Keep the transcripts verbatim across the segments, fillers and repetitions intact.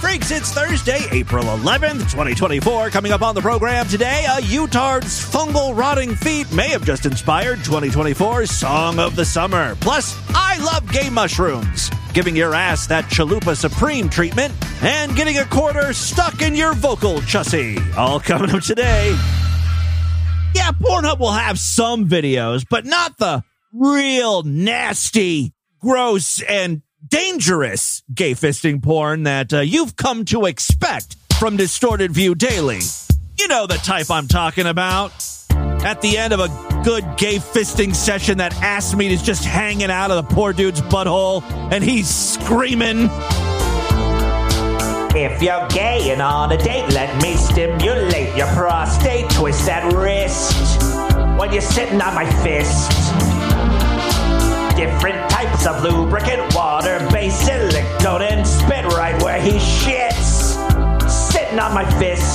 Freaks, it's Thursday, April eleventh, twenty twenty-four. Coming up on the program today, a Utard's fungal rotting feet may have just inspired twenty twenty-four's Song of the Summer. Plus, I love gay mushrooms, giving your ass that Chalupa Supreme treatment, and getting a quarter stuck in your vocal chussie. All coming up today. Yeah, Pornhub will have some videos, but not the real nasty, gross, and dangerous gay fisting porn that uh, you've come to expect from Distorted View Daily. You know the type I'm talking about. At the end of a good gay fisting session, that ass meat is just hanging out of the poor dude's butthole, and he's screaming. If you're gay and on a date, let me stimulate your prostate. Twist that wrist when you're sitting on my fist. Different types of lubricant, water-based silicone, and spit right where he shits. Sitting on my fist.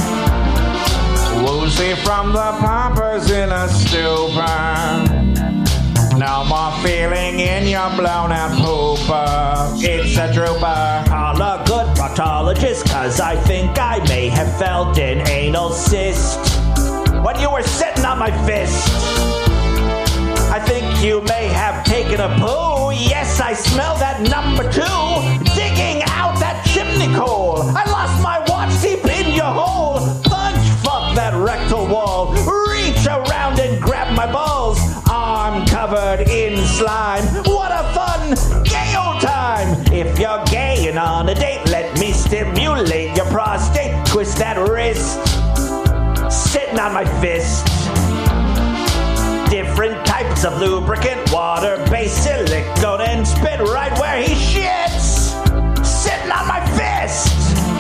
Woozy from the poppers in a stupor. No more feeling in your blown out pooper. It's a drooper. Call a good proctologist, cause I think I may have felt an anal cyst when you were sitting on my fist. I think you may have taken a poo. Yes, I smell that number two. Digging out that chimney coal. I lost my watch deep in your hole. Punch fuck that rectal wall. Reach around and grab my balls. Arm covered in slime. What a fun gay old time. If you're gay and on a date, let me stimulate your prostate. Twist that wrist. Sitting on my fist. Different types of lubricant, water-based silicone, and spit right where he shits. Sitting on my fist.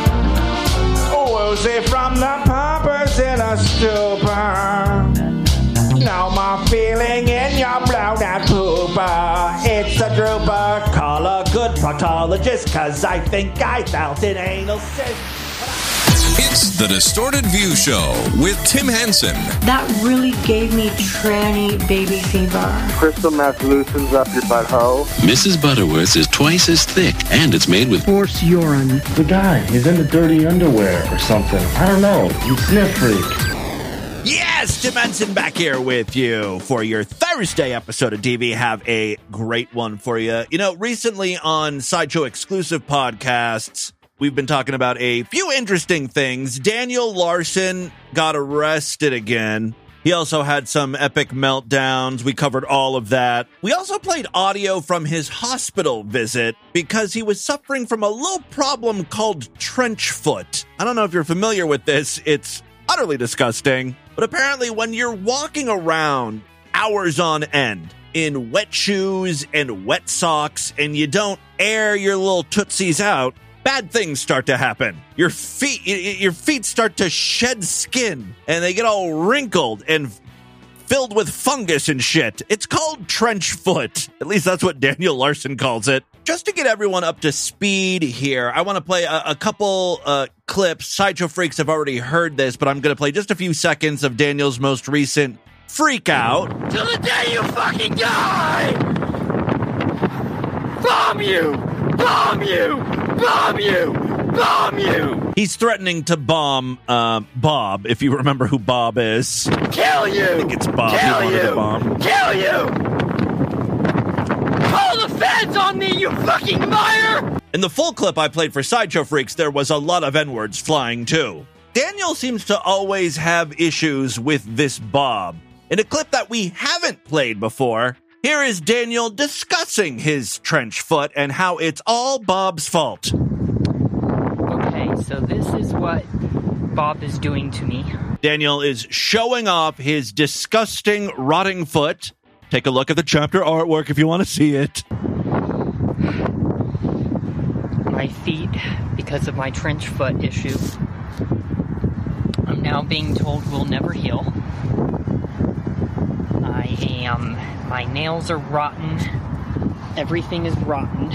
Woozy from the poppers in a stupor. No more feeling in your blown out pooper. It's a drooper. Call a good proctologist, cause I think I felt an anal cyst. It's the Distorted View Show with Tim Henson. That really gave me tranny baby fever. Crystal meth loosens up your butthole. Missus Butterworth is twice as thick, and it's made with horse urine. The guy, he's in the dirty underwear or something. I don't know. He's sniff freak. Yes, Tim Henson back here with you for your Thursday episode of D V. Have a great one for you. You know, recently on Sideshow exclusive podcasts, we've been talking about a few interesting things. Daniel Larson got arrested again. He also had some epic meltdowns. We covered all of that. We also played audio from his hospital visit because he was suffering from a little problem called trench foot. I don't know if you're familiar with this. It's utterly disgusting. But apparently when you're walking around hours on end in wet shoes and wet socks and you don't air your little tootsies out, bad things start to happen. Your feet, your feet start to shed skin, and they get all wrinkled and filled with fungus and shit. It's called trench foot. At least that's what Daniel Larson calls it. Just to get everyone up to speed here, I want to play a, a couple uh, clips. Sideshow Freaks have already heard this, but I'm going to play just a few seconds of Daniel's most recent freak out. Till the day you fucking die! Bomb you! Bomb you! Bomb you! Bomb you! He's threatening to bomb uh, Bob, if you remember who Bob is. Kill you! I think it's Bob. Kill he wanted you! to bomb. Kill you! Call the feds on me, you fucking liar! In the full clip I played for Sideshow Freaks, there was a lot of N-words flying, too. Daniel seems to always have issues with this Bob. In a clip that we haven't played before, here is Daniel discussing his trench foot and how it's all Bob's fault. Okay, so this is what Bob is doing to me. Daniel is showing off his disgusting, rotting foot. Take a look at the chapter artwork if you want to see it. My feet, because of my trench foot issue, I'm now being told will never heal. I am... My nails are rotten. Everything is rotten.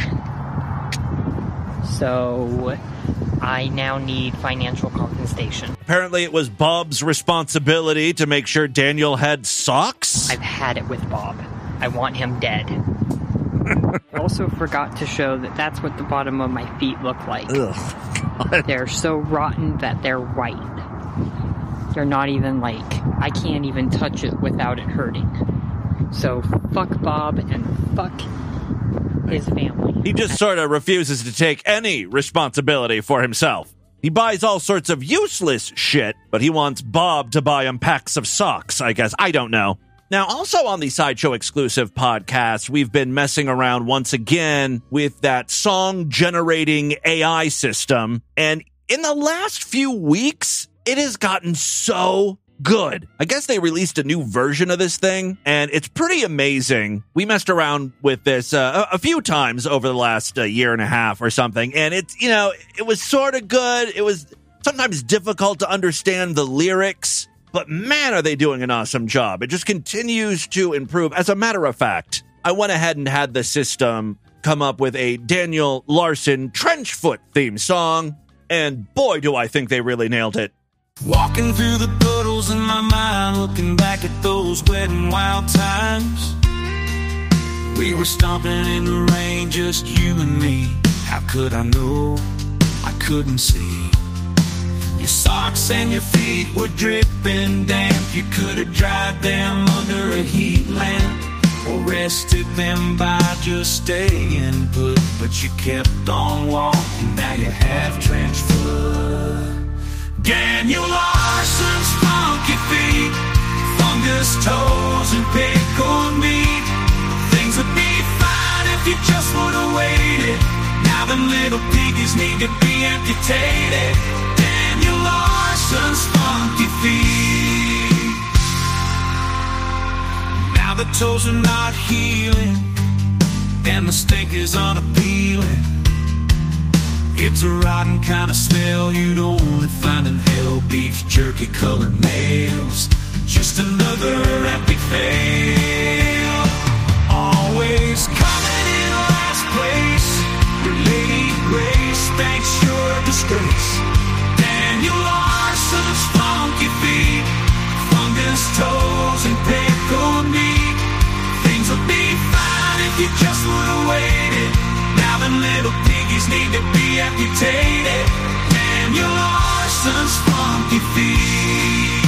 So I now need financial compensation. Apparently it was Bob's responsibility to make sure Daniel had socks. I've had it with Bob. I want him dead. I also forgot to show that that's what the bottom of my feet look like. Ugh, God. They're so rotten that they're white. They're not even like, I can't even touch it without it hurting. So fuck Bob and fuck his family. He just sort of refuses to take any responsibility for himself. He buys all sorts of useless shit, but he wants Bob to buy him packs of socks, I guess. I don't know. Now, also on the Sideshow exclusive podcast, we've been messing around once again with that song-generating A I system. And in the last few weeks, it has gotten so good. I guess they released a new version of this thing, and it's pretty amazing. We messed around with this uh, a, a few times over the last uh, year and a half or something, and it's, you know, it was sort of good. It was sometimes difficult to understand the lyrics, but man, are they doing an awesome job. It just continues to improve. As a matter of fact, I went ahead and had the system come up with a Daniel Larson Trenchfoot theme song, and boy, do I think they really nailed it. Walking through the puddles in my mind, looking back at those wet and wild times. We were stomping in the rain, just you and me. How could I know? I couldn't see. Your socks and your feet were dripping damp. You could have dried them under a heat lamp, or rested them by just staying put. But you kept on walking, now you have trench foot. Daniel Larson's funky feet, fungus toes and pickled meat. Things would be fine if you just would have waited. Now them little piggies need to be amputated. Daniel Larson's funky feet. Now the toes are not healing, and the stink is unappealing. It's a rotten kind of smell you'd only find in hell. Beef jerky colored nails, just another epic fail. Always coming in last place, your Lady Grace thanks your disgrace. Daniel Larson's funky feet, fungus toes and pickled meat. Things would be fine if you just would have waited. Now them little piggies need to be amputated. Daniel Larson's funky feet.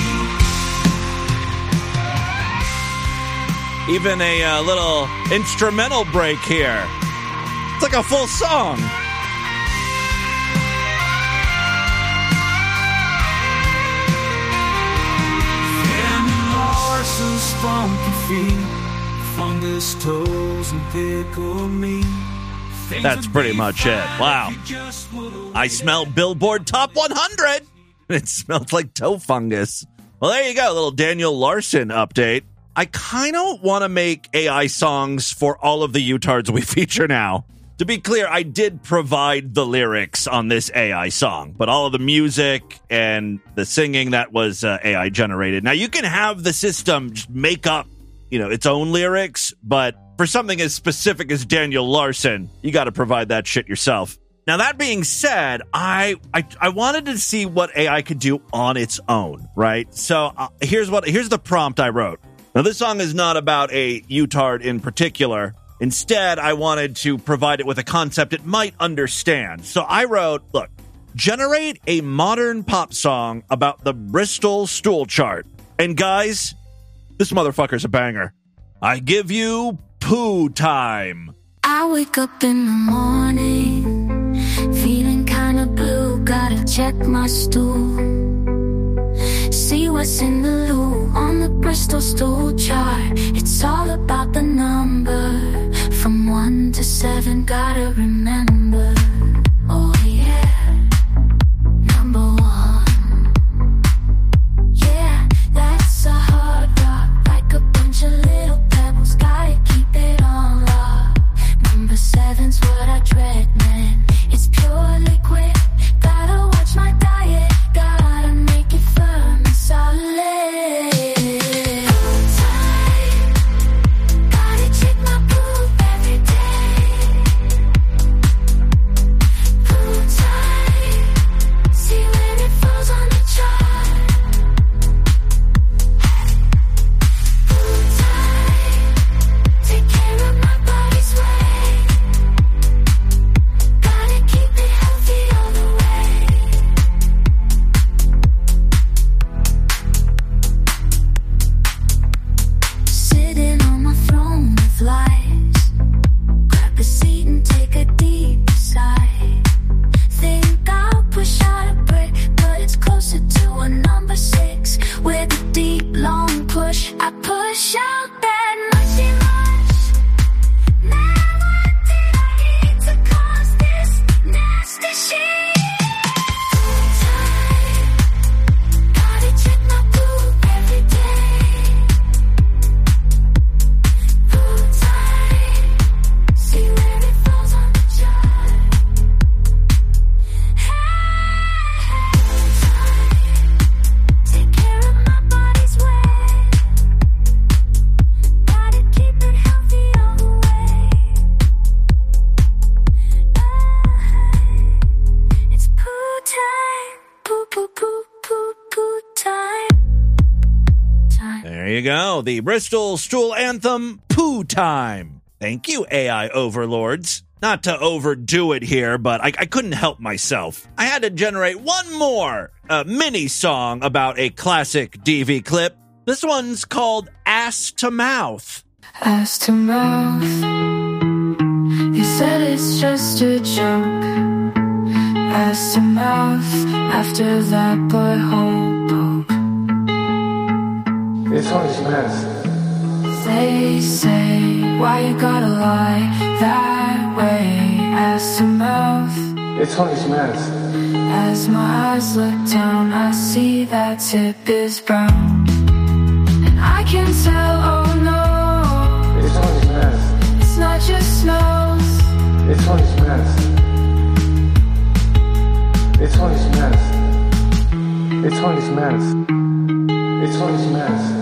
Even a uh, little instrumental break here. It's like a full song. Daniel Larson's funky feet, fungus toes and pickled meat. That's pretty much it. Wow. I smell Billboard Top one hundred. It smells like toe fungus. Well, there you go. A little Daniel Larson update. I kind of want to make A I songs for all of the U-tards we feature now. To be clear, I did provide the lyrics on this A I song, but all of the music and the singing, that was uh, A I generated. Now, you can have the system just make up, you know, its own lyrics, but for something as specific as Daniel Larson, you got to provide that shit yourself. Now, that being said, I, I I wanted to see what A I could do on its own, right? So uh, here's what here's the prompt I wrote. Now, this song is not about a U-tard in particular. Instead, I wanted to provide it with a concept it might understand. So I wrote, look, generate a modern pop song about the Bristol stool chart. And guys, this motherfucker's a banger. I give you poo time. I wake up in the morning, feeling kinda blue, gotta check my stool. See what's in the loo on the Bristol stool chart. It's all about the number, from one to seven, gotta remember. Oh yeah, number one. Yeah, that's a hard rock, like a bunch of little pebbles, gotta keep it on lock. Number seven's what I dread, man. It's pure liquid, gotta watch my diet, gotta make it firm and solid. Gotta check my poop every day. you go. The Bristol Stool Anthem, Poo Time. Thank you, A I overlords. Not to overdo it here, but I, I couldn't help myself. I had to generate one more uh, mini song about a classic D V clip. This one's called Ass to Mouth. Ass to mouth. You said it's just a joke. Ass to mouth. After that butthole poke. This one's mess. They say, why you gotta lie that way? Ass to mouth. This one's mess. As my eyes look down, I see that tip is brown. And I can tell, oh no, this one's mess. It's not just smells. This one's mess. This one's mess. This one's mess. This one's mess.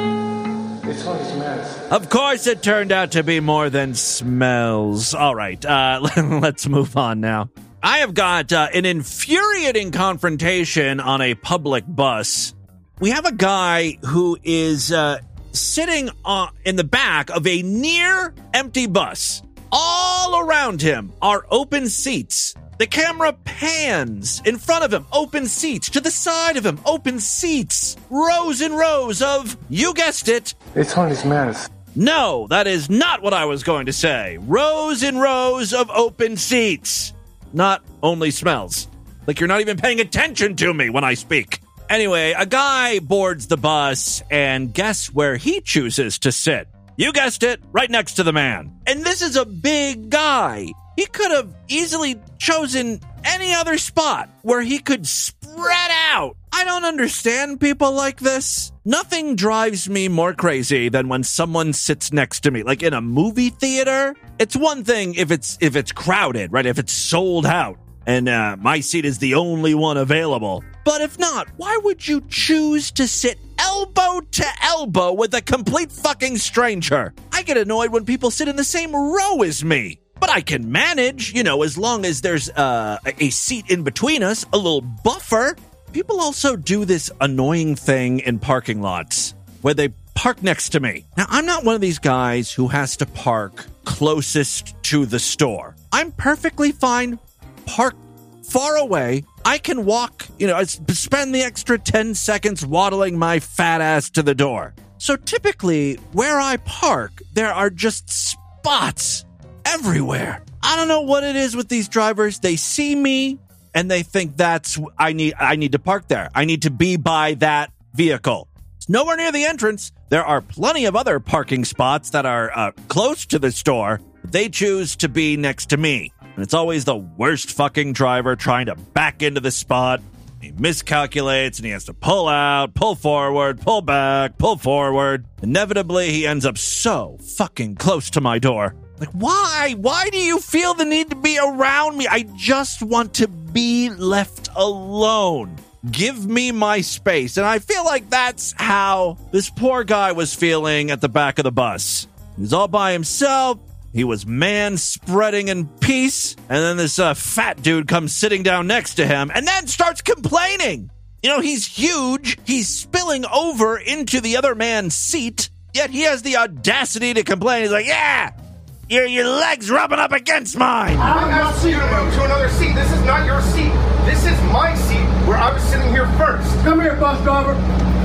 This one's mess. Of course, it turned out to be more than smells. All right, uh, let's move on now. I have got uh, an infuriating confrontation on a public bus. We have a guy who is uh, sitting uh, in the back of a near empty bus. All around him are open seats. The camera pans in front of him, open seats. To the side of him, open seats. Rows and rows of, you guessed it. This one is mess. No, that is not what I was going to say. Rows and rows of open seats. Not only smells. Like you're not even paying attention to me when I speak. Anyway, a guy boards the bus, and guess where he chooses to sit? You guessed it, right next to the man. And this is a big guy. He could have easily chosen any other spot where he could spread out. I don't understand people like this. Nothing drives me more crazy than when someone sits next to me. Like in a movie theater, it's one thing if it's if it's crowded, right? If it's sold out and uh, my seat is the only one available. But if not, why would you choose to sit elbow to elbow with a complete fucking stranger? I get annoyed when people sit in the same row as me. But I can manage, you know, as long as there's uh, a seat in between us, a little buffer. People also do this annoying thing in parking lots where they park next to me. Now, I'm not one of these guys who has to park closest to the store. I'm perfectly fine parked far away. I can walk, you know, spend the extra ten seconds waddling my fat ass to the door. So typically, where I park, there are just spots everywhere. I don't know what it is with these drivers. They see me and they think that's I need I need to park there. I need to be by that vehicle. It's nowhere near the entrance. There are plenty of other parking spots that are uh, close to the store. They choose to be next to me. And it's always the worst fucking driver trying to back into the spot. He miscalculates and he has to pull out, pull forward, pull back, pull forward. Inevitably, he ends up so fucking close to my door. Like, why? Why do you feel the need to be around me? I just want to be left alone. Give me my space. And I feel like that's how this poor guy was feeling at the back of the bus. He was all by himself. He was man-spreading in peace. And then this uh, fat dude comes sitting down next to him and then starts complaining. You know, he's huge. He's spilling over into the other man's seat. Yet he has the audacity to complain. He's like, yeah! Your, your leg's rubbing up against mine. I'm asking you to move to another seat. This is not your seat. This is my seat where I was sitting here first. Come here, bus driver.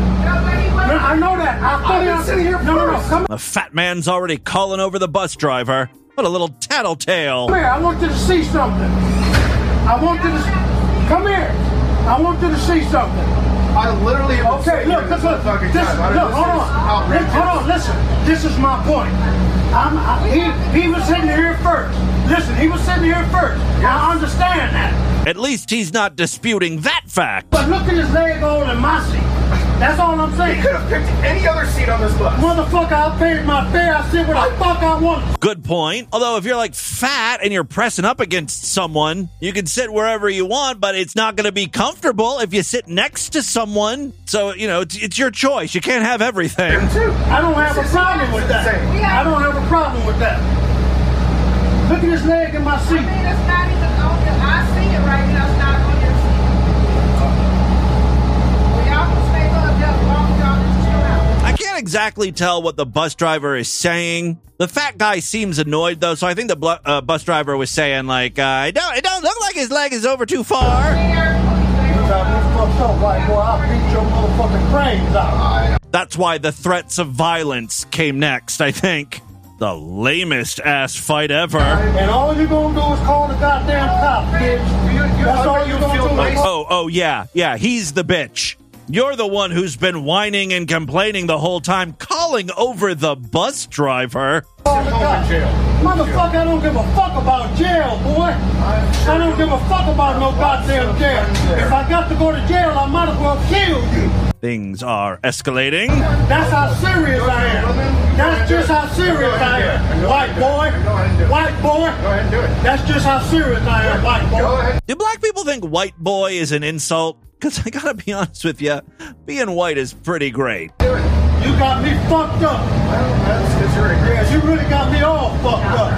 No, I know that. I've been sitting here no, first. No, no, come The fat man's already calling over the bus driver. What a little tattletale. Come here. I want you to see something. I want you to... Come here. I want you to see something. I literally have been Okay, look, look, look. fucking This, time. look, hold on. Listen, hold on, listen. This is my point. I'm, I, he, he was sitting here first. Listen, he was sitting here first. I understand that. At least he's not disputing that fact. But look at his leg all in my seat. That's all I'm saying. You could have picked any other seat on this bus. Motherfucker, I paid my fare. I sit where the fuck I want. Good point. Although if you're like fat and you're pressing up against someone, you can sit wherever you want, but it's not going to be comfortable if you sit next to someone. So, you know, it's, it's your choice. You can't have everything. I don't have a problem with that. I don't have a problem with that. Look at his leg in my seat. I mean, it's not even on your, I see it right now. It's not on your seat. Well, y'all can stay up, just walk, y'all just chill out. I can't exactly exactly tell what the bus driver is saying. The fat guy seems annoyed, though, so I think the bl- uh, bus driver was saying, like, uh, it, don't, it don't look like his leg is over too far. That's why the threats of violence came next, I think. The lamest ass fight ever. And all you gonna do is call the goddamn cop, bitch. That's all you gonna do. Oh, oh, yeah, yeah, he's the bitch. You're the one who's been whining and complaining the whole time, calling over the bus driver. Motherfucker, I don't give a fuck about jail, boy. I don't give a fuck about no goddamn jail. If I got to go to jail, I might as well kill you. Things are escalating. That's how serious I am. That's just how serious I am. White boy. White boy. Go ahead and do it. That's just how serious I am, white boy. Do black people think white boy is an insult? Because I gotta be honest with you, being white is pretty great. You got me fucked up. Yeah, you really got me all fucked up.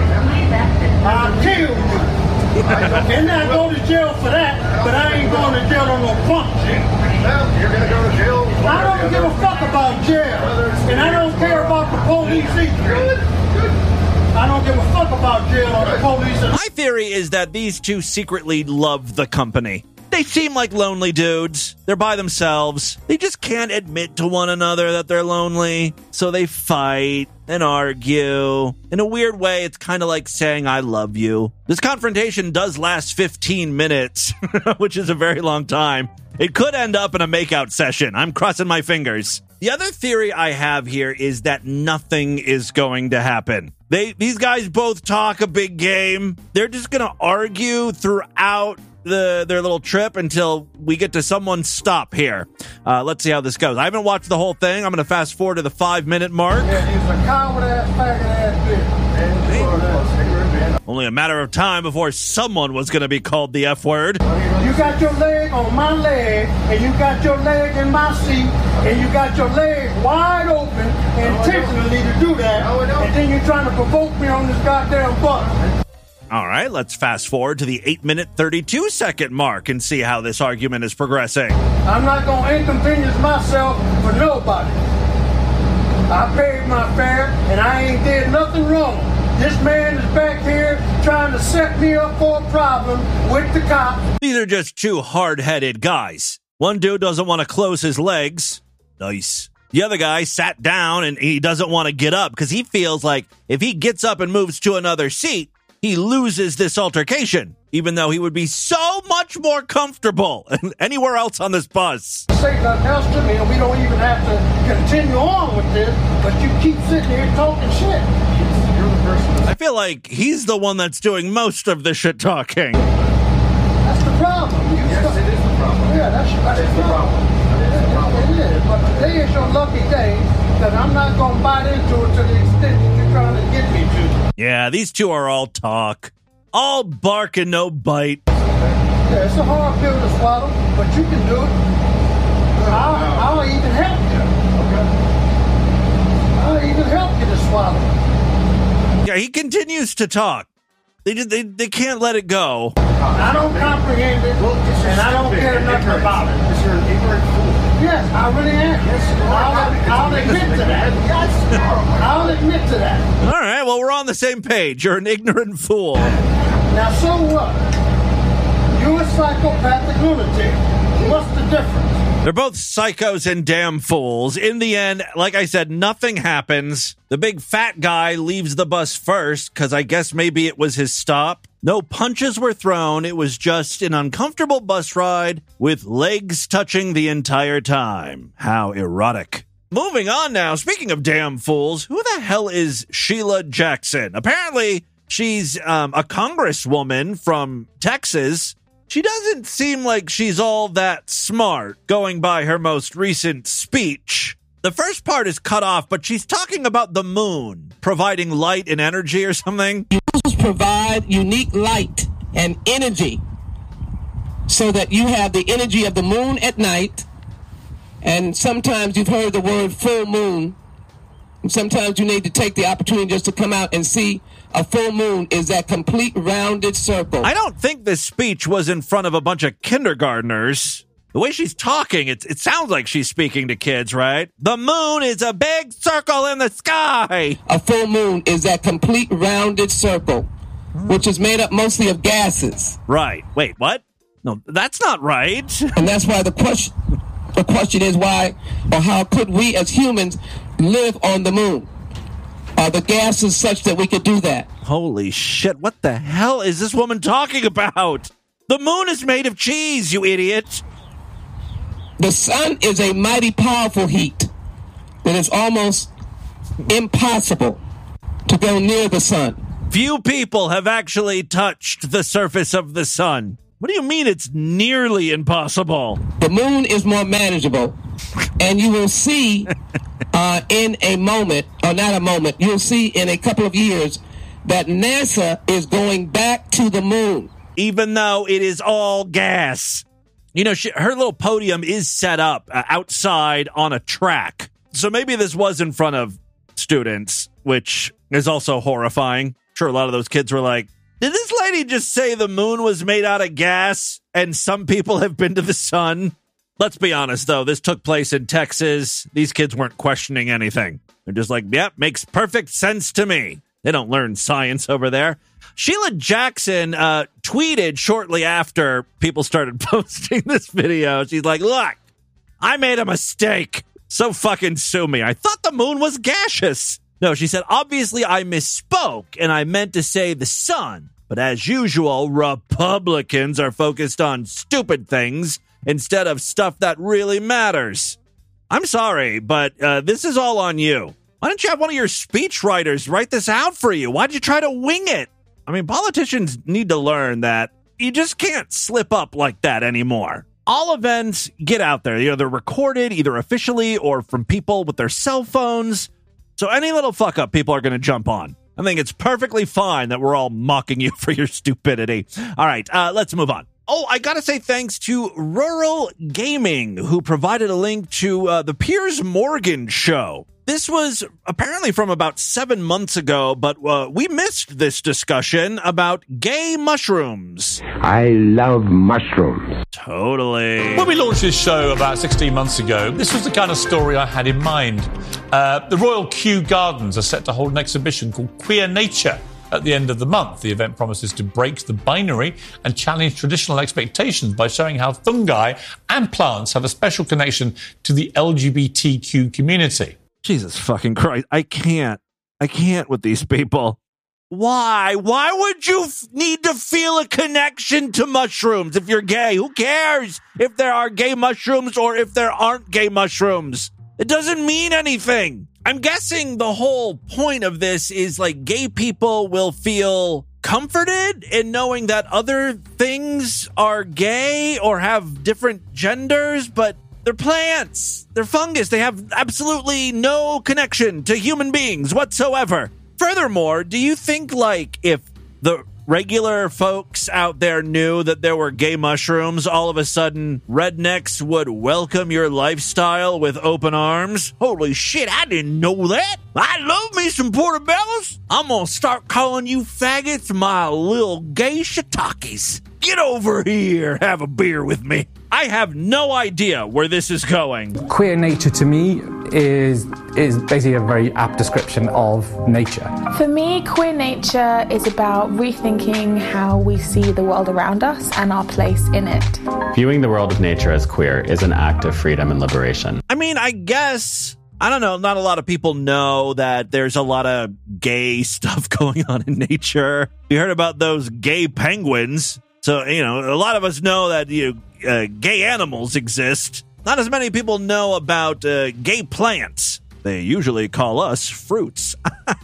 I'll kill you. And I go to jail for that, but I ain't going to jail on no punk shit. You're going to go to jail? I don't give a fuck about jail. And I don't care about the police either. I don't give a fuck about jail or the police. My theory is that these two secretly love the company. They seem like lonely dudes. They're by themselves. They just can't admit to one another that they're lonely. So they fight and argue. In a weird way, it's kind of like saying, I love you. This confrontation does last fifteen minutes, which is a very long time. It could end up in a makeout session. I'm crossing my fingers. The other theory I have here is that nothing is going to happen. They, these guys both talk a big game. They're just going to argue throughout the their little trip until we get to someone's stop here. Uh, let's see how this goes. I haven't watched the whole thing. I'm going to fast forward to the five minute mark. Yeah, he's a coward ass, faggot ass bitch. Only a matter of time before someone was going to be called the F word. You got your leg on my leg, and you got your leg in my seat, and you got your leg wide open intentionally to do that, and then you're trying to provoke me on this goddamn bus. All right, let's fast forward to the eight minute, thirty-two second mark and see how this argument is progressing. I'm not going to inconvenience myself for nobody. I paid my fare, and I ain't did nothing wrong. This man is back here trying to set me up for a problem with the cops. These are just two hard-headed guys. One dude doesn't want to close his legs. Nice. The other guy sat down, and he doesn't want to get up because he feels like if he gets up and moves to another seat, he loses this altercation, even though he would be so much more comfortable anywhere else on this bus. Say nothing else to me, and we don't even have to continue on with this, but you keep sitting here talking shit. You're the person. I feel like he's the one that's doing most of the shit talking. That's the problem. You yes, start- it is the problem. Yeah, that's, that's It is the the problem. problem. It is, but today is your lucky day that I'm not going to bite into it to the extent that you're trying to get me to. Yeah, these two are all talk. All bark and no bite. Yeah, it's a hard pill to swallow, but you can do it. I'll, I'll even help you. I'll even help you to swallow. Yeah, he continues to talk. They just, they, they can't let it go. I don't comprehend it, and I don't care nothing about it. Because you're an ignorant fool. Yes, I really am. I'll, I'll admit to that. Yes, I'll admit to that. All right, well, we're on the same page. You're an ignorant fool. Now, so what? You're a psychopathic lunatic. What's the difference? They're both psychos and damn fools. In the end, like I said, nothing happens. The big fat guy leaves the bus first, because I guess maybe it was his stop. No punches were thrown. It was just an uncomfortable bus ride with legs touching the entire time. How erotic. Moving on now, speaking of damn fools, who the hell is Sheila Jackson? Apparently, she's um, a congresswoman from Texas. She doesn't seem like she's all that smart, going by her most recent speech. The first part is cut off, but she's talking about the moon, providing light and energy or something. You provide unique light and energy so that you have the energy of the moon at night. And sometimes you've heard the word full moon. And sometimes you need to take the opportunity just to come out and see a full moon is that complete rounded circle. I don't think this speech was in front of a bunch of kindergartners. The way she's talking, it, it sounds like she's speaking to kids, right? The moon is a big circle in the sky. A full moon is that complete rounded circle, which is made up mostly of gases. Right. Wait, what? No, that's not right. And that's why the question, the question is why or how could we as humans live on the moon? Are the gases such that we could do that? Holy shit, what the hell is this woman talking about? The moon is made of cheese, you idiot. The sun is a mighty powerful heat that is almost impossible to go near the sun. Few people have actually touched the surface of the sun. What do you mean it's nearly impossible? The moon is more manageable, and you will see uh, in a moment, or not a moment, you'll see in a couple of years that NASA is going back to the moon. Even though it is all gas. You know, she, her little podium is set up uh, outside on a track. So maybe this was in front of students, which is also horrifying. I'm sure a lot of those kids were like, did this lady just say the moon was made out of gas and some people have been to the sun? Let's be honest, though. This took place in Texas. These kids weren't questioning anything. They're just like, yep, makes perfect sense to me. They don't learn science over there. Sheila Jackson uh, tweeted shortly after people started posting this video. She's like, look, I made a mistake. So fucking sue me. I thought the moon was gaseous. No, she said, obviously I misspoke and I meant to say the sun. But as usual, Republicans are focused on stupid things instead of stuff that really matters. I'm sorry, but uh, this is all on you. Why don't you have one of your speechwriters write this out for you? Why'd you try to wing it? I mean, politicians need to learn that you just can't slip up like that anymore. All events get out there. You know, they're recorded either officially or from people with their cell phones. So any little fuck up, people are going to jump on. I think it's perfectly fine that we're all mocking you for your stupidity. All right, uh, let's move on. Oh, I got to say thanks to Rural Gaming, who provided a link to uh, the Piers Morgan show. This was apparently from about seven months ago, but uh, we missed this discussion about gay mushrooms. I love mushrooms. Totally. When we launched this show about sixteen months ago, this was the kind of story I had in mind. Uh, the Royal Kew Gardens are set to hold an exhibition called Queer Nature at the end of the month. The event promises to break the binary and challenge traditional expectations by showing how fungi and plants have a special connection to the L G B T Q community. Jesus fucking Christ. I can't. I can't with these people. Why? Why would you f- need to feel a connection to mushrooms if you're gay? Who cares if there are gay mushrooms or if there aren't gay mushrooms? It doesn't mean anything. I'm guessing the whole point of this is like gay people will feel comforted in knowing that other things are gay or have different genders, but they're plants. They're fungus. They have absolutely no connection to human beings whatsoever. Furthermore, do you think, like, if the regular folks out there knew that there were gay mushrooms, all of a sudden rednecks would welcome your lifestyle with open arms? Holy shit, I didn't know that. I love me some portobellos. I'm gonna start calling you faggots my little gay shiitakes. Get over here, have a beer with me. I have no idea where this is going. Queer nature to me is is basically a very apt description of nature. For me, queer nature is about rethinking how we see the world around us and our place in it. Viewing the world of nature as queer is an act of freedom and liberation. I mean, I guess, I don't know, not a lot of people know that there's a lot of gay stuff going on in nature. You heard about those gay penguins. So, you know, a lot of us know that, you know, uh, gay animals exist. Not as many people know about uh, gay plants. They usually call us fruits.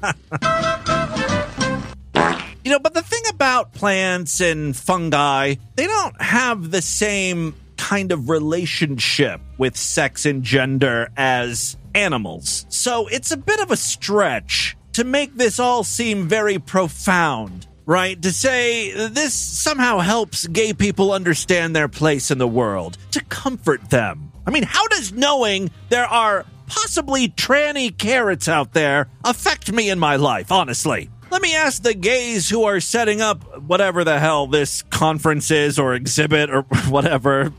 You know, but the thing about plants and fungi, they don't have the same kind of relationship with sex and gender as animals. So it's a bit of a stretch to make this all seem very profound. Right? To say this somehow helps gay people understand their place in the world, to comfort them. I mean, how does knowing there are possibly tranny carrots out there affect me in my life, honestly? Let me ask the gays who are setting up whatever the hell this conference is or exhibit or whatever.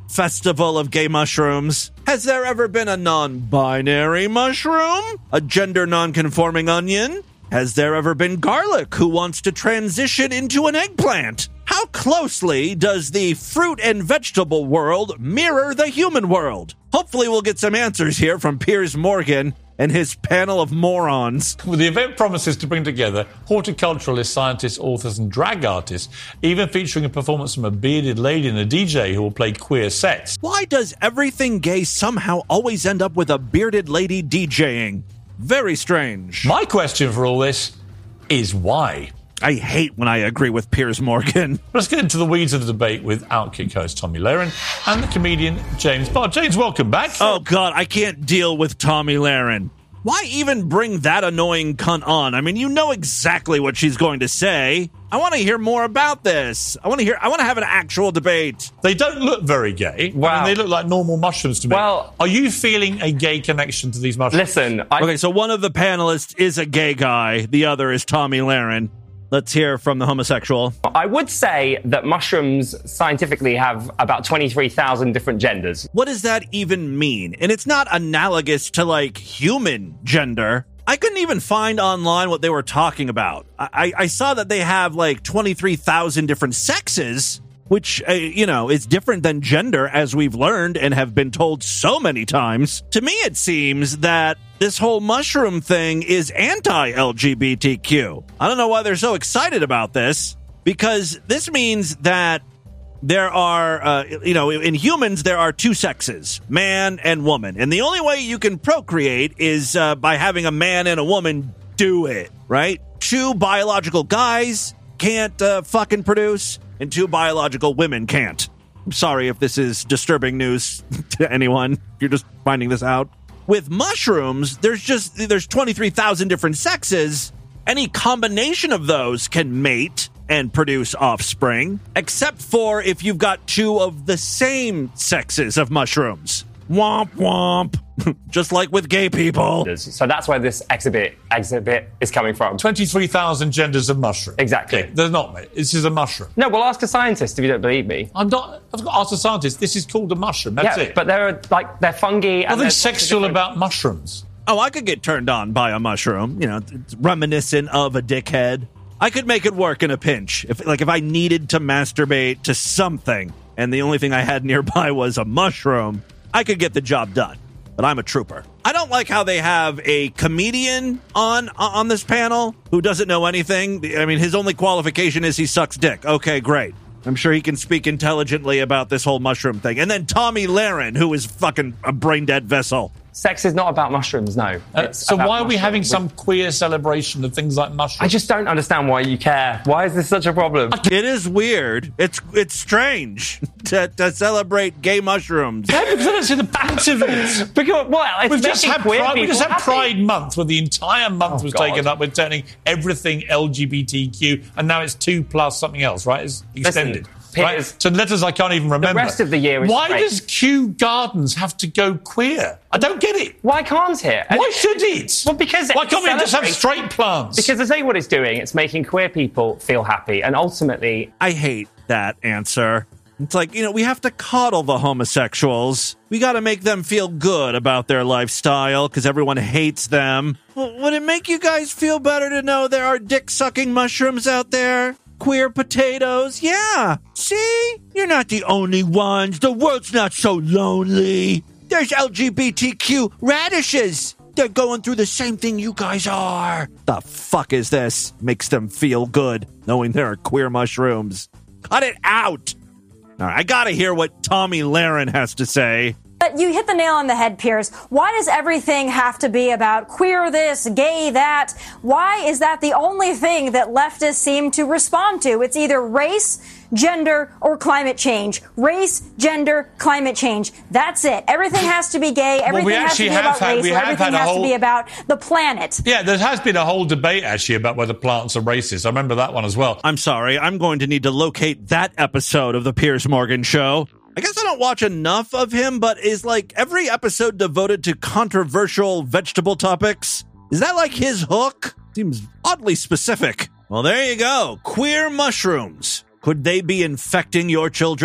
festival of gay mushrooms. Has there ever been a non-binary mushroom? A gender non-conforming onion? Has there ever been garlic who wants to transition into an eggplant? How closely does the fruit and vegetable world mirror the human world? Hopefully we'll get some answers here from Piers Morgan and his panel of morons. Well, the event promises to bring together horticulturalists, scientists, authors, and drag artists, even featuring a performance from a bearded lady and a D J who will play queer sets. Why does everything gay somehow always end up with a bearded lady DJing? Very strange. My question for all this is why? I hate when I agree with Piers Morgan. Let's get into the weeds of the debate with Outkick host Tommy Laren and the comedian James Barr. James, welcome back. Oh, God, I can't deal with Tommy Laren. Why even bring that annoying cunt on? I mean, you know exactly what she's going to say. I want to hear more about this. I want to hear. I want to have an actual debate. They don't look very gay. Wow. I mean, they look like normal mushrooms to me. Well, are you feeling a gay connection to these mushrooms? Listen, I- okay. So one of the panelists is a gay guy. The other is Tommy Laren. Let's hear from the homosexual. I would say that mushrooms scientifically have about twenty-three thousand different genders. What does that even mean? And it's not analogous to, like, human gender. I couldn't even find online what they were talking about. I, I saw that they have, like, twenty-three thousand different sexes, which, uh, you know, is different than gender, as we've learned and have been told so many times. To me, it seems that this whole mushroom thing is anti-L G B T Q. I don't know why they're so excited about this, because this means that there are, uh, you know, in humans, there are two sexes, man and woman. And the only way you can procreate is uh, by having a man and a woman do it, right? Two biological guys can't uh, fucking produce, and two biological women can't. I'm sorry if this is disturbing news to anyone. You're just finding this out. With mushrooms, there's just there's twenty-three thousand different sexes. Any combination of those can mate and produce offspring, except for if you've got two of the same sexes of mushrooms. Womp womp. Just like with gay people. So that's where this exhibit exhibit is coming from. twenty-three thousand genders of mushroom. Exactly. Okay, there's not, mate. This is a mushroom. No, well, ask a scientist if you don't believe me. I'm not. I've got to ask a scientist. This is called a mushroom. That's yeah, it. But they're like they're fungi. And Nothing sexual about mushrooms. Oh, I could get turned on by a mushroom. You know, it's reminiscent of a dickhead. I could make it work in a pinch. If, like, if I needed to masturbate to something, and the only thing I had nearby was a mushroom, I could get the job done. But I'm a trooper. I don't like how they have a comedian on on this panel who doesn't know anything. I mean, his only qualification is he sucks dick. Okay, great. I'm sure he can speak intelligently about this whole mushroom thing. And then Tommy Laren, who is fucking a brain-dead vessel. Sex is not about mushrooms, no. Uh, so why are mushrooms. we having some queer celebration of things like mushrooms? I just don't understand why you care. Why is this such a problem? It is weird. It's it's strange to, to celebrate gay mushrooms. Yeah, because I don't see the point of it. Because, well, it's We've just had, queer Pride, we just had happy. Pride Month, where the entire month Oh, was God. taken up with turning everything L G B T Q, and now it's two plus something else, right? It's extended. Listen, right? Piers, So letters I can't even remember. The rest of the year is Why great. does Kew Gardens have to go queer? I don't get it. Why can't it? Why should it? Well, because Why it can't we just have celebrates- straight plants? Because I tell you what it's doing, it's making queer people feel happy, and ultimately... I hate that answer. It's like, you know, we have to coddle the homosexuals. We got to make them feel good about their lifestyle because everyone hates them. Well, would it make you guys feel better to know there are dick-sucking mushrooms out there? Queer potatoes? Yeah. See? You're not the only ones. The world's not so lonely. There's L G B T Q radishes. They're going through the same thing you guys are. The fuck is this? Makes them feel good knowing there are queer mushrooms. Cut it out. All right, I gotta hear what Tommy Laren has to say. But you hit the nail on the head, Piers. Why does everything have to be about queer this, gay that? Why is that the only thing that leftists seem to respond to? It's either race, gender, or climate change. Race, gender, climate change. That's it. Everything has to be gay. Everything we has to actually be have about had- race. we Or have everything had a has whole- to be about the planet. Yeah, there has been a whole debate, actually, about whether plants are racist. I remember that one as well. I'm sorry, I'm going to need to locate that episode of the Piers Morgan Show. I guess I don't watch enough of him, but is like every episode devoted to controversial vegetable topics? Is that like his hook? Seems oddly specific. Well, there you go. Queer mushrooms. Could they be infecting your children?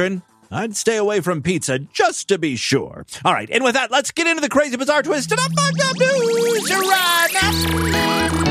I'd stay away from pizza just to be sure. All right, and with that, let's get into the crazy, bizarre, twisted up, fucked up news right now.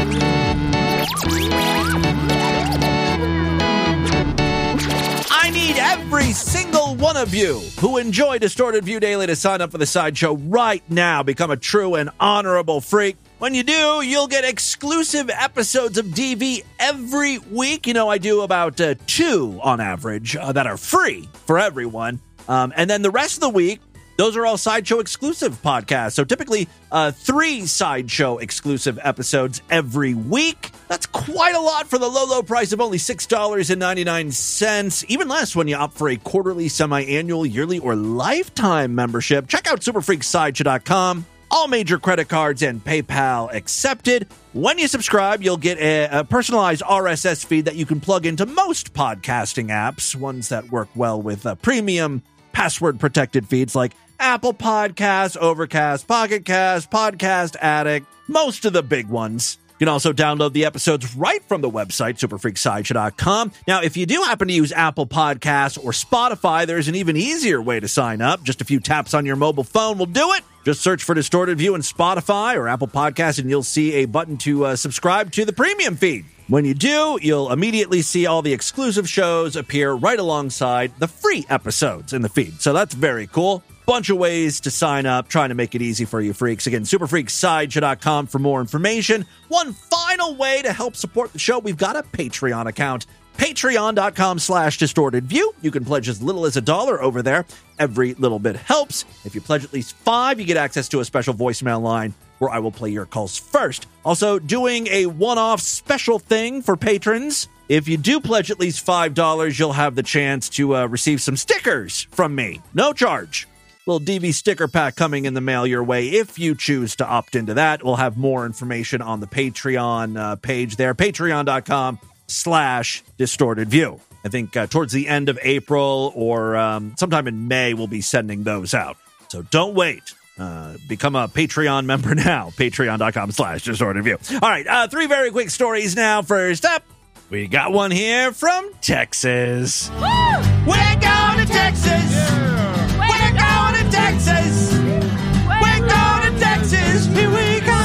I need every single one of you who enjoy Distorted View Daily to sign up for the Sideshow right now. Become a true and honorable freak. When you do, you'll get exclusive episodes of D V every week. You know, I do about uh, two on average uh, that are free for everyone. Um, and then the rest of the week, those are all Sideshow exclusive podcasts. So typically uh, three Sideshow exclusive episodes every week. That's quite a lot for the low, low price of only six dollars and ninety-nine cents. Even less when you opt for a quarterly, semi-annual, yearly, or lifetime membership. Check out super freak sideshow dot com. All major credit cards and PayPal accepted. When you subscribe, you'll get a, a personalized R S S feed that you can plug into most podcasting apps, ones that work well with uh, premium password-protected feeds like Apple Podcasts, Overcast, Pocket Cast, Podcast Addict, most of the big ones. You can also download the episodes right from the website, super freak sideshow dot com. Now, if you do happen to use Apple Podcasts or Spotify, there's an even easier way to sign up. Just a few taps on your mobile phone will do it. Just search for Distorted View in Spotify or Apple Podcasts, and you'll see a button to uh, subscribe to the premium feed. When you do, you'll immediately see all the exclusive shows appear right alongside the free episodes in the feed. So that's very cool. Bunch of ways to sign up, trying to make it easy for you freaks. Again, super freak sideshow dot com for more information. One final way to help support the show, we've got a Patreon account. Patreon dot com slash distorted view. You can pledge as little as a dollar over there. Every little bit helps. If you pledge at least five, you get access to a special voicemail line where I will play your calls first. Also, doing a one-off special thing for patrons. If you do pledge at least five dollars, you'll have the chance to uh, receive some stickers from me. No charge. Little D V sticker pack coming in the mail your way if you choose to opt into that. We'll have more information on the Patreon uh, page there, patreon dot com slash distorted view. I think uh, towards the end of April or um, sometime in May, we'll be sending those out. So don't wait. Uh, become a Patreon member now, patreon dot com slash distorted view. All right, uh, three very quick stories now. First up, we got one here from Texas. Woo! We're going to Texas! Yeah. We're going to Texas! We're going to Texas! Here we go!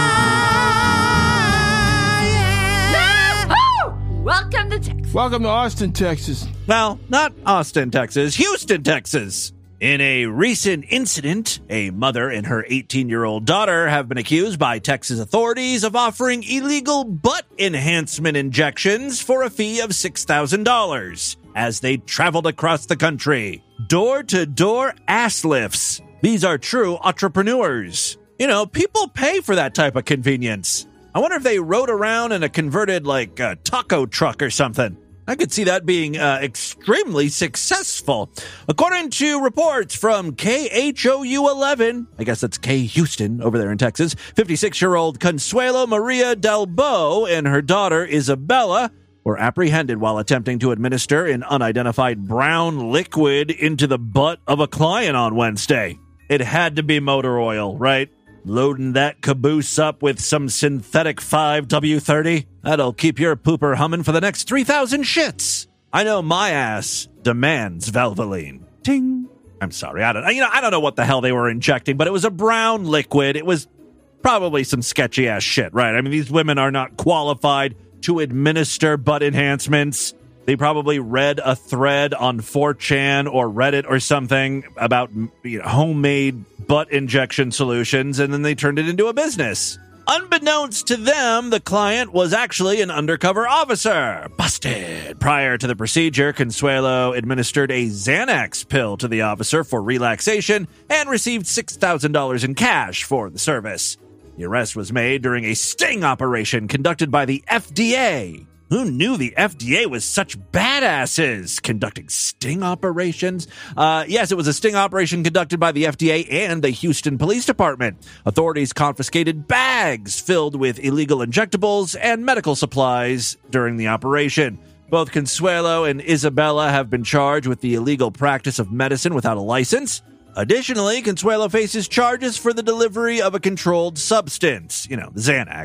Yeah. Welcome to Texas. Welcome to Austin, Texas. Well, not Austin, Texas. Houston, Texas. In a recent incident, a mother and her eighteen-year-old daughter have been accused by Texas authorities of offering illegal butt enhancement injections for a fee of six thousand dollars as they traveled across the country. Door-to-door ass lifts. These are true entrepreneurs. You know, people pay for that type of convenience. I wonder if they rode around in a converted, like, uh, taco truck or something. I could see that being uh, extremely successful. According to reports from K H O U eleven, I guess that's K Houston over there in Texas, fifty-six-year-old Consuelo Maria Del Bo and her daughter Isabella were apprehended while attempting to administer an unidentified brown liquid into the butt of a client on Wednesday. It had to be motor oil, right? Loading that caboose up with some synthetic five W thirty. That'll keep your pooper humming for the next three thousand shits. I know my ass demands Valvoline. Ting. I'm sorry. I don't, you know, I don't know what the hell they were injecting, but it was a brown liquid. It was probably some sketchy ass shit, right? I mean, these women are not qualified to administer butt enhancements. They probably read a thread on four chan or Reddit or something about, you know, homemade butt injection solutions, and then they turned it into a business. Unbeknownst to them, the client was actually an undercover officer. Busted. Prior to the procedure, Consuelo administered a Xanax pill to the officer for relaxation and received six thousand dollars in cash for the service. The arrest was made during a sting operation conducted by the F D A. Who knew the F D A was such badasses conducting sting operations? Uh, yes, it was a sting operation conducted by the F D A and the Houston Police Department. Authorities confiscated bags filled with illegal injectables and medical supplies during the operation. Both Consuelo and Isabella have been charged with the illegal practice of medicine without a license. Additionally, Consuelo faces charges for the delivery of a controlled substance, you know, the Xanax,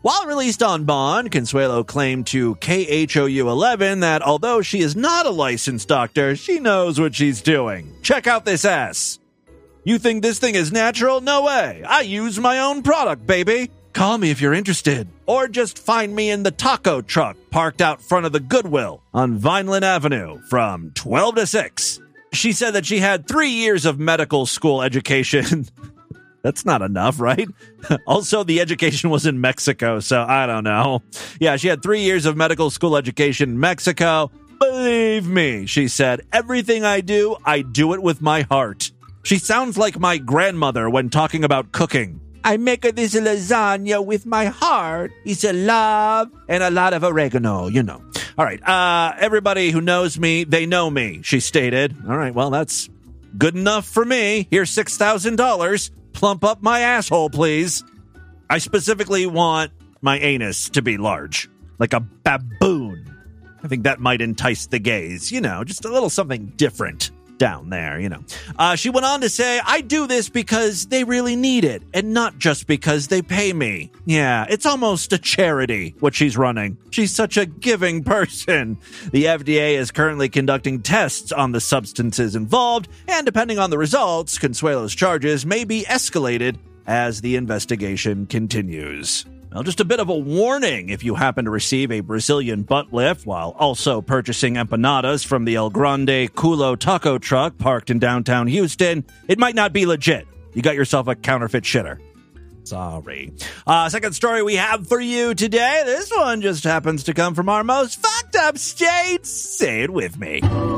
While released on bond, Consuelo claimed to K H O U eleven that although she is not a licensed doctor, she knows what she's doing. Check out this ass. You think this thing is natural? No way. I use my own product, baby. Call me if you're interested. Or just find me in the taco truck parked out front of the Goodwill on Vineland Avenue from twelve to six. She said that she had three years of medical school education. That's not enough, right? Also, the education was in Mexico, so I don't know. Yeah, she had three years of medical school education in Mexico. Believe me, she said, everything I do, I do it with my heart. She sounds like my grandmother when talking about cooking. I make this lasagna with my heart. It's a love and a lot of oregano, you know. All right, uh, everybody who knows me, they know me, she stated. All right, well, that's good enough for me. Here's six thousand dollars. Plump up my asshole, please. I specifically want my anus to be large, like a baboon. I think that might entice the gays, you know, just a little something different down there, you know. Uh, she went on to say, I do this because they really need it and not just because they pay me. Yeah, it's almost a charity, what she's running. She's such a giving person. The F D A is currently conducting tests on the substances involved, and depending on the results, Consuelo's charges may be escalated as the investigation continues. Well, just a bit of a warning if you happen to receive a Brazilian butt lift while also purchasing empanadas from the El Grande Culo taco truck parked in downtown Houston, it might not be legit. You got yourself a counterfeit shitter. Sorry. Uh, second story we have for you today. This one just happens to come from our most fucked up states. Say it with me.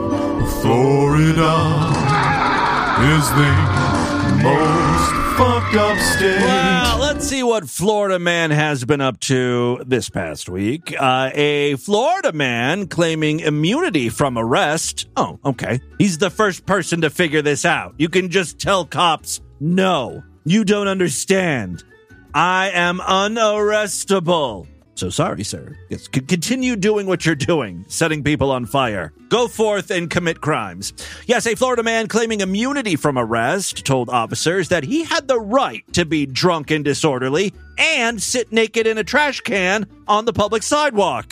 Florida is the most fucked up state. Well, let's see what Florida man has been up to this past week. Uh, a Florida man claiming immunity from arrest. Oh, okay. He's the first person to figure this out. You can just tell cops, no, you don't understand. I am unarrestable. So sorry, sir. Yes, c- continue doing what you're doing, setting people on fire. Go forth and commit crimes. Yes, a Florida man claiming immunity from arrest told officers that he had the right to be drunk and disorderly and sit naked in a trash can on the public sidewalk.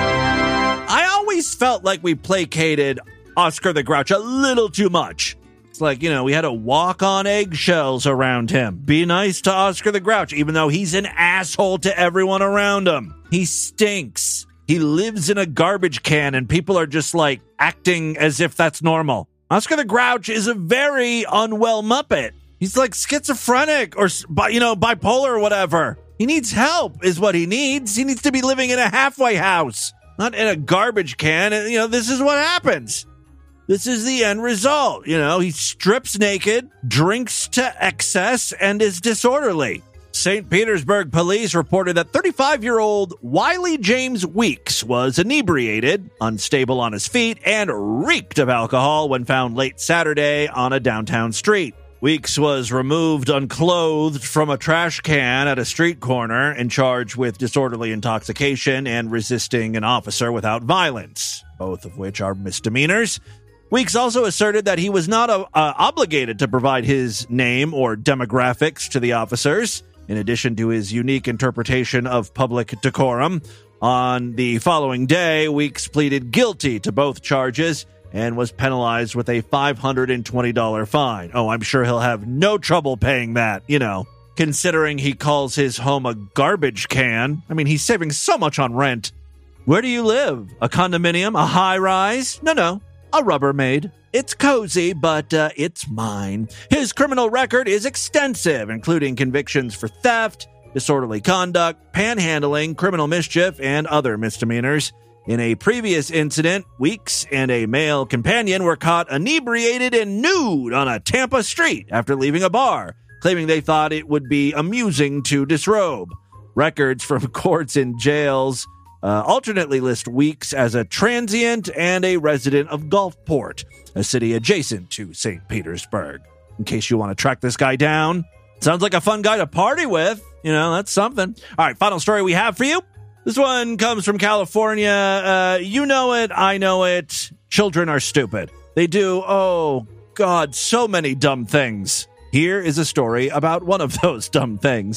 I always felt like we placated Oscar the Grouch a little too much. It's like, you know, we had to walk on eggshells around him. Be nice to Oscar the Grouch, even though he's an asshole to everyone around him. He stinks. He lives in a garbage can, and people are just, like, acting as if that's normal. Oscar the Grouch is a very unwell Muppet. He's, like, schizophrenic or, you know, bipolar or whatever. He needs help is what he needs. He needs to be living in a halfway house, not in a garbage can. And, you know, this is what happens. This is the end result. You know, he strips naked, drinks to excess, and is disorderly. Saint Petersburg police reported that thirty-five-year-old Wiley James Weeks was inebriated, unstable on his feet, and reeked of alcohol when found late Saturday on a downtown street. Weeks was removed unclothed from a trash can at a street corner and charged with disorderly intoxication and resisting an officer without violence, both of which are misdemeanors. Weeks also asserted that he was not uh, obligated to provide his name or demographics to the officers, in addition to his unique interpretation of public decorum. On the following day, Weeks pleaded guilty to both charges and was penalized with a five hundred twenty dollars fine. Oh, I'm sure he'll have no trouble paying that, you know, considering he calls his home a garbage can. I mean, he's saving so much on rent. Where do you live? A condominium? A high-rise? No, no. A Rubbermaid. It's cozy, but uh, it's mine. His criminal record is extensive, including convictions for theft, disorderly conduct, panhandling, criminal mischief, and other misdemeanors. In a previous incident, Weeks and a male companion were caught inebriated and nude on a Tampa street after leaving a bar, claiming they thought it would be amusing to disrobe. Records from courts and jails Uh, alternately list Weeks as a transient and a resident of Gulfport, a city adjacent to Saint Petersburg. In case you want to track this guy down. Sounds like a fun guy to party with. You know, that's something. All right, final story we have for you. This one comes from California. Uh, you know it, I know it. Children are stupid. They do, oh, God, so many dumb things. Here is a story about one of those dumb things.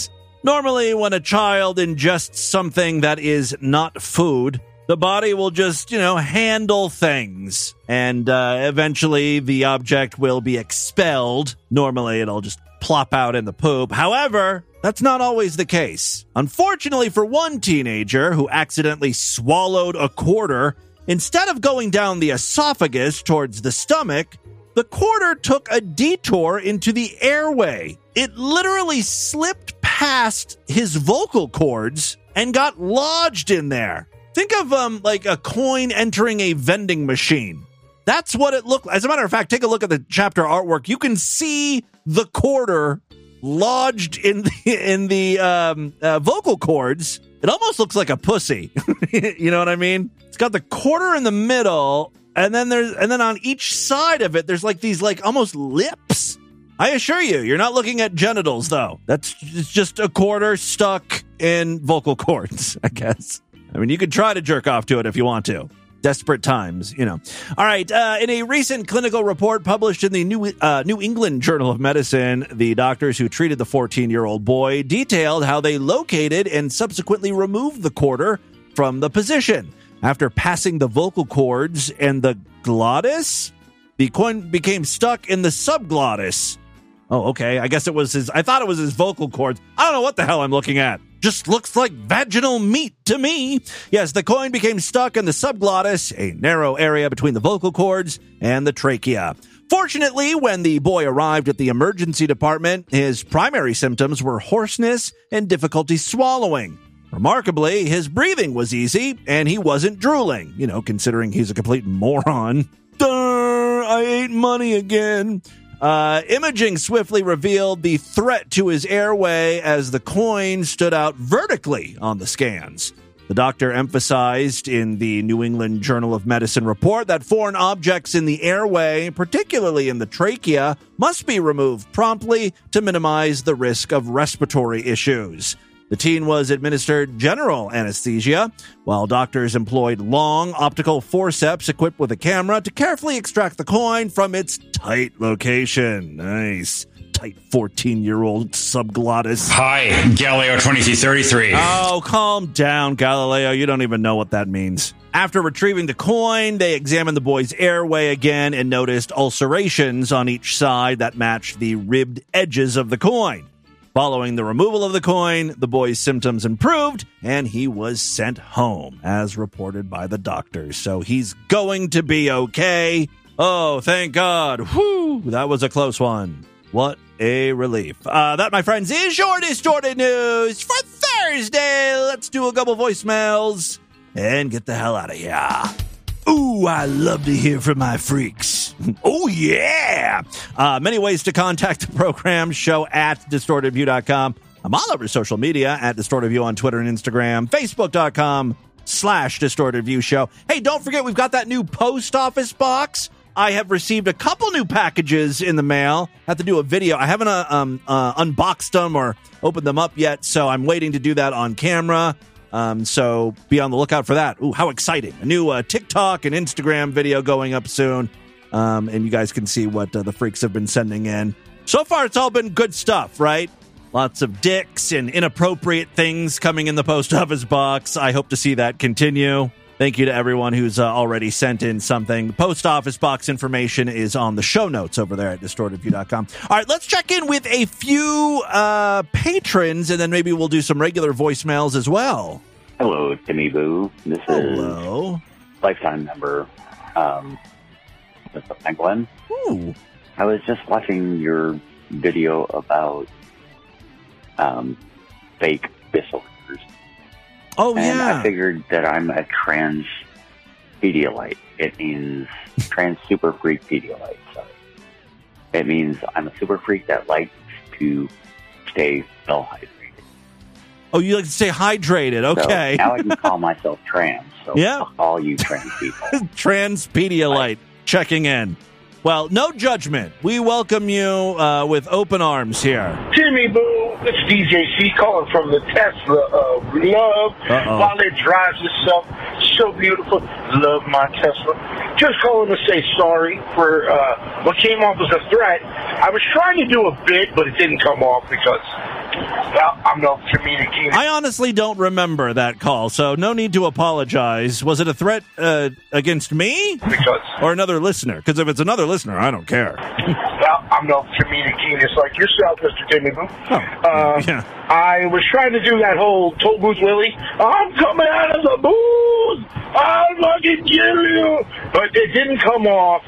Normally, when a child ingests something that is not food, the body will just, you know, handle things. And uh, eventually the object will be expelled. Normally, it'll just plop out in the poop. However, that's not always the case. Unfortunately for one teenager who accidentally swallowed a quarter, instead of going down the esophagus towards the stomach, the quarter took a detour into the airway. It literally slipped past his vocal cords and got lodged in there. Think of um like a coin entering a vending machine. That's what it looked like. As a matter of fact, take a look at the chapter artwork. You can see the quarter lodged in the, in the um, uh, vocal cords. It almost looks like a pussy. You know what I mean? It's got the quarter in the middle, and then there's and then on each side of it, there's like these like almost lips. I assure you, you're not looking at genitals, though. That's it's just a quarter stuck in vocal cords, I guess. I mean, you could try to jerk off to it if you want to. Desperate times, you know. All right. Uh, in a recent clinical report published in the New uh, New England Journal of Medicine, the doctors who treated the fourteen-year-old boy detailed how they located and subsequently removed the quarter from the position. After passing the vocal cords and the glottis, the coin became stuck in the subglottis. Oh, okay. I guess it was his... I thought it was his vocal cords. I don't know what the hell I'm looking at. Just looks like vaginal meat to me. Yes, the coin became stuck in the subglottis, a narrow area between the vocal cords and the trachea. Fortunately, when the boy arrived at the emergency department, his primary symptoms were hoarseness and difficulty swallowing. Remarkably, his breathing was easy, and he wasn't drooling, you know, considering he's a complete moron. Durr, I ate money again. Uh, imaging swiftly revealed the threat to his airway as the coin stood out vertically on the scans. The doctor emphasized in the New England Journal of Medicine report that foreign objects in the airway, particularly in the trachea, must be removed promptly to minimize the risk of respiratory issues. The teen was administered general anesthesia, while doctors employed long optical forceps equipped with a camera to carefully extract the coin from its tight location. Nice. Tight fourteen-year-old subglottis. Hi, Galileo twenty-three thirty-three. Oh, calm down, Galileo. You don't even know what that means. After retrieving the coin, they examined the boy's airway again and noticed ulcerations on each side that matched the ribbed edges of the coin. Following the removal of the coin, the boy's symptoms improved, and he was sent home, as reported by the doctors. So he's going to be okay. Oh, thank God. Whew, that was a close one. What a relief. Uh, that, my friends, is your Distorted News for Thursday. Let's do a couple voicemails and get the hell out of here. Ooh, I love to hear from my freaks. Oh, yeah. Uh, many ways to contact the program. Show at distorted view dot com. I'm all over social media at Distorted View on Twitter and Instagram. Facebook.com slash Distorted View Show. Hey, don't forget, we've got that new post office box. I have received a couple new packages in the mail. I have to do a video. I haven't uh, um, uh, unboxed them or opened them up yet, so I'm waiting to do that on camera. Um, so be on the lookout for that. Ooh, how exciting. A new uh, TikTok and Instagram video going up soon. Um, and you guys can see what uh, the freaks have been sending in. So far, it's all been good stuff, right? Lots of dicks and inappropriate things coming in the post office box. I hope to see that continue. Thank you to everyone who's uh, already sent in something. The post office box information is on the show notes over there at distorted view dot com. All right, let's check in with a few uh, patrons, and then maybe we'll do some regular voicemails as well. Hello, Timmy Boo. This Hello. is lifetime member, um, Mister Penguin. Ooh. I was just watching your video about um, fake disorders. Oh, and yeah. I figured that I'm a trans Pedialyte. It means trans super freak Pedialyte. So it means I'm a super freak that likes to stay well hydrated. Oh, you like to stay hydrated. Okay. So now I can call myself trans. So yeah. fuck all you trans people. Trans Pedialyte checking in. Well, no judgment. We welcome you uh, with open arms here. Timmy Boo, it's D J C calling from the Tesla of love. Uh-oh. While it drives itself so beautiful. Love my Tesla. Just calling to say sorry for uh, what came off as a threat. I was trying to do a bit, but it didn't come off because Well, I'm no comedic genius. I honestly don't remember that call, so no need to apologize. Was it a threat uh, against me? Because. Or another listener? Because if it's another listener, I don't care. Well, I'm no comedic genius like yourself, Mister Timmy Boo. Oh, uh, yeah. I was trying to do that whole Toll Booth Willie. I'm coming out of the booth. I'll fucking kill you. But it didn't come off,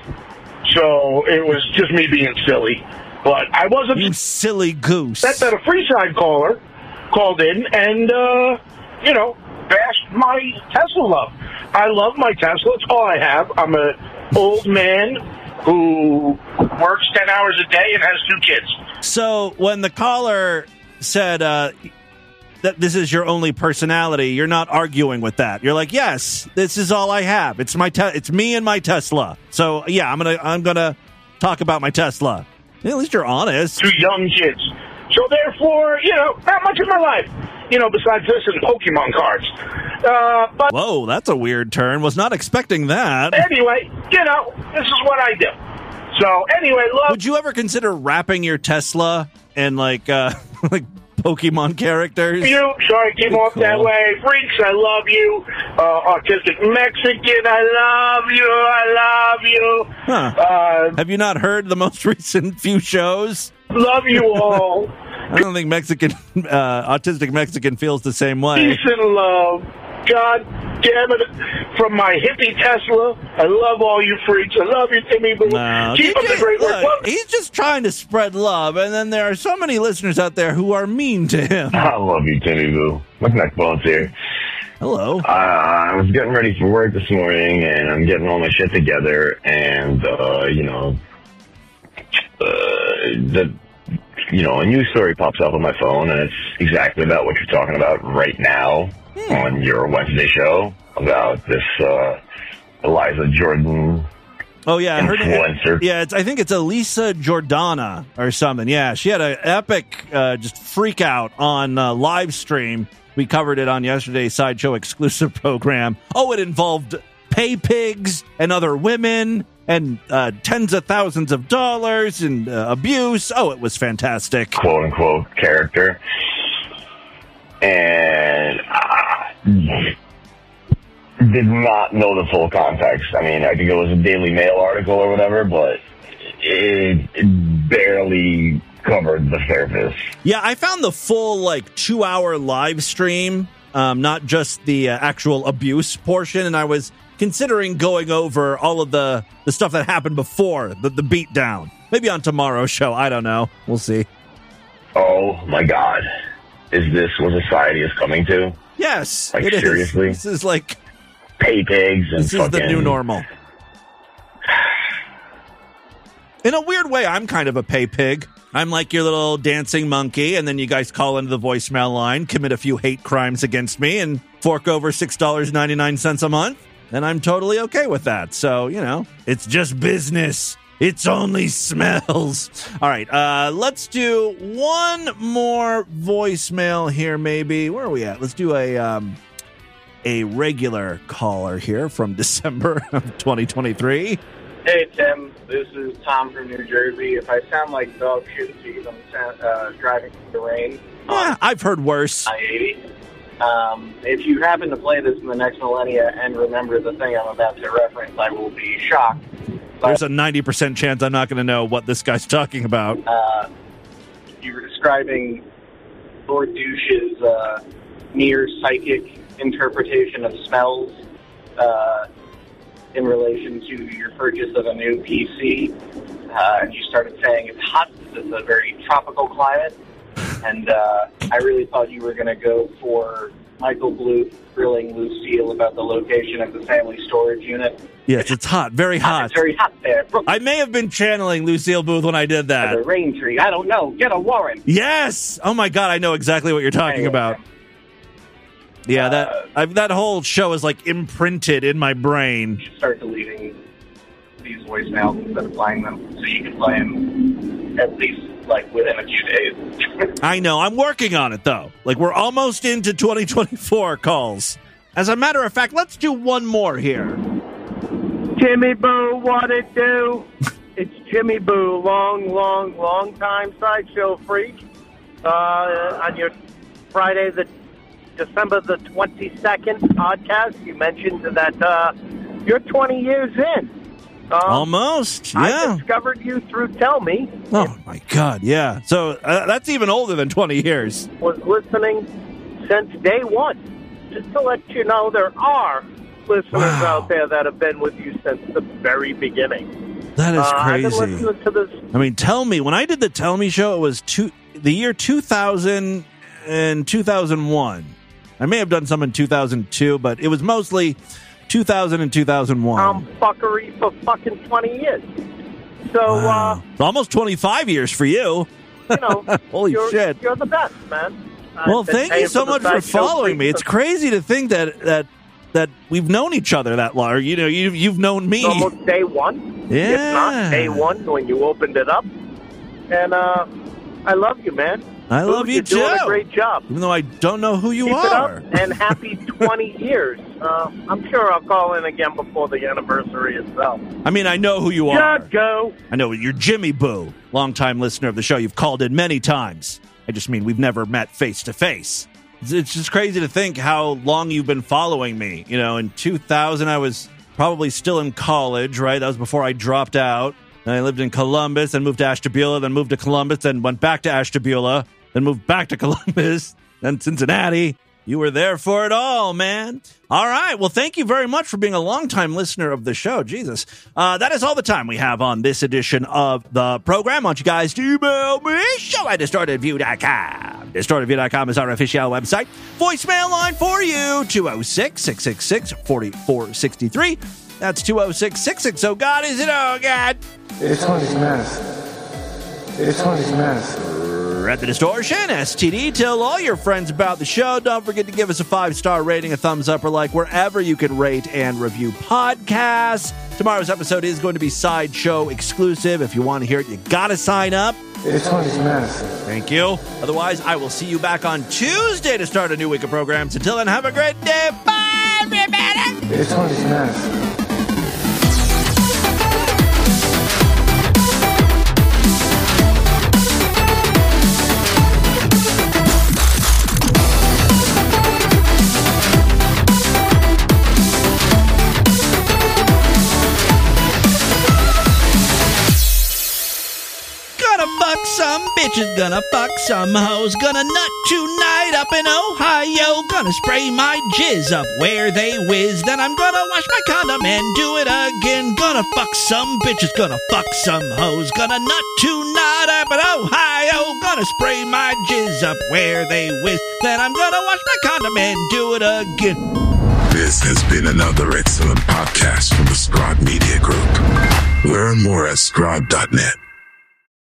so it was just me being silly. But I wasn't... You silly goose. That, that a Freeside caller called in and, uh, you know, bashed my Tesla love. I love my Tesla. It's all I have. I'm an old man who works ten hours a day and has two kids. So when the caller said uh, that this is your only personality, you're not arguing with that. You're like, yes, this is all I have. It's my te- it's me and my Tesla. So yeah, I'm gonna I'm gonna talk about my Tesla. At least you're honest. Two young kids. So therefore, you know, not much in my life. You know, besides this and Pokemon cards. Uh, but Whoa, that's a weird turn. Was not expecting that. Anyway, you know, this is what I do. So anyway, love. Would you ever consider wrapping your Tesla in like uh, like Pokemon characters? You, sorry, came off cool. that way. Freaks, I love you. Uh, autistic Mexican, I love you. I love you. Huh. Uh, Have you not heard the most recent few shows? Love you all. I don't think Mexican, uh, autistic Mexican feels the same way. Peace and love. God damn it. From my hippie Tesla, I love all you freaks. I love you, Timmy Boo. No, Keep up the great work. look, he's just trying to spread love, and then there are so many listeners out there who are mean to him. I love you, Timmy Boo. My neck bones here. Hello. Uh, I was getting ready for work this morning, and I'm getting all my shit together, and, uh, you know, uh, the, you know, a news story pops up on my phone, and it's exactly about what you're talking about right now hmm. on your Wednesday show about this uh, Eliza Jordan. Oh yeah, I heard influencer. It, yeah, it's, I think it's Elisa Jordana or something. Yeah, she had an epic uh, just freak out on uh, live stream. We covered it on yesterday's Sideshow exclusive program. Oh, it involved pay pigs and other women and uh, tens of thousands of dollars and uh, abuse. Oh, it was fantastic. Quote unquote character. And uh, did not know the full context. I mean, I think it was a Daily Mail article or whatever, but it, it barely covered the surface. Yeah, I found the full like two hour live stream, um, not just the uh, actual abuse portion, and I was considering going over all of the, the stuff that happened before the, the beatdown. Maybe on tomorrow's show. I don't know. We'll see. Oh, my God. Is this what society is coming to? Yes. Like, it seriously? Is. This is like... Pay pigs and This is fucking... the new normal. In a weird way, I'm kind of a pay pig. I'm like your little dancing monkey, and then you guys call into the voicemail line, commit a few hate crimes against me, and fork over six dollars and ninety-nine cents a month. And I'm totally okay with that. So, you know, it's just business. It's only smells. All right, uh, let's do one more voicemail here, maybe. Where are we at? Let's do a um, a regular caller here from December of twenty twenty-three. Hey, Tim. This is Tom from New Jersey. If I sound like dog shit to you, I'm uh, driving through the rain. Yeah, I've heard worse. I eighty. Um, if you happen to play this in the next millennia and remember the thing I'm about to reference, I will be shocked. But, There's a ninety percent chance I'm not going to know what this guy's talking about. Uh, you were describing Lord Douche's uh, near psychic interpretation of smells uh, in relation to your purchase of a new P C. Uh, and you started saying it's hot. This is a very tropical climate. And uh, I really thought you were going to go for Michael Bluth grilling Lucille about the location of the family storage unit. Yes, it's hot. Very hot. It's very hot there. Brooke, I may have been channeling Lucille Booth when I did that. the rain tree. I don't know. Get a warrant. Yes! Oh my God, I know exactly what you're talking Anyway. about. Yeah, Uh, that I've, that whole show is like imprinted in my brain. Start deleting these voicemails instead of playing them so you can play them at least like within a few days. I know. I'm working on it, though. Like, we're almost into twenty twenty-four calls. As a matter of fact, let's do one more here. Jimmy Boo, what it do? It's Jimmy Boo, long, long, long time Sideshow freak. uh, on your Friday, the December the twenty-second podcast. You mentioned that uh, you're twenty years in. Um, Almost, yeah. I discovered you through Tell Me. Oh, my God, yeah. So uh, that's even older than twenty years. Was listening since day one. Just to let you know, there are listeners Wow. out there that have been with you since the very beginning. That is uh, crazy. I've been listening to this. I mean, Tell Me, when I did the Tell Me show, it was two, the year two thousand and two thousand one. I may have done some in two thousand two, but it was mostly two thousand and two thousand one. Um, fuckery for fucking twenty years. So, Wow. It's almost twenty-five years for you. uh, you know, Holy you're, shit. you're the best, man. I've Well, been thank you paying so the much for side show following me. fees It's for crazy to think that that that we've known each other that long. You know, you you've known me. almost day one. Yeah. If not day one when you opened it up. And uh, I love you, man. I love you You're doing too. a great job. Even though I don't know who you Keep are. it up, and happy twenty years. Uh, I'm sure I'll call in again before the anniversary itself. I mean, I know who you are. Just go. I know you're Jimmy Boo, longtime listener of the show. You've called in many times. I just mean we've never met face to face. It's- It's just crazy to think how long you've been following me. You know, in two thousand, I was probably still in college, right? That was before I dropped out. And I lived in Columbus, then moved to Ashtabula, then moved to Columbus, then went back to Ashtabula, then moved back to Columbus, then Cincinnati. You were there for it all, man. All right. Well, thank you very much for being a longtime listener of the show. Jesus. Uh, that is all the time we have on this edition of the program. I want you guys to email me, show at distorted view dot com. distorted view dot com is our official website. Voicemail line for you, two oh six, six six six, four four six three. That's two oh six, six six oh, God, is it? Oh, God. It's Tony's mess. It's Tony's mess. At the Distortion, S T D. Tell all your friends about the show. Don't forget to give us a five-star rating, a thumbs up, or like wherever you can rate and review podcasts. Tomorrow's episode is going to be Sideshow exclusive. If you want to hear it, you got to sign up. It's Tony's mess. Thank you. Otherwise, I will see you back on Tuesday to start a new week of programs. Until then, have a great day. Bye, everybody. It's Tony's mess. Gonna fuck some bitches, gonna fuck some hoes, gonna nut tonight up in Ohio, gonna spray my jizz up where they whiz, then I'm gonna wash my condom and do it again, gonna fuck some bitches, gonna fuck some hoes, gonna nut tonight up in Ohio, gonna spray my jizz up where they whiz, then I'm gonna wash my condom and do it again. This has been another excellent podcast from the Scribe Media Group. Learn more at scribe dot net.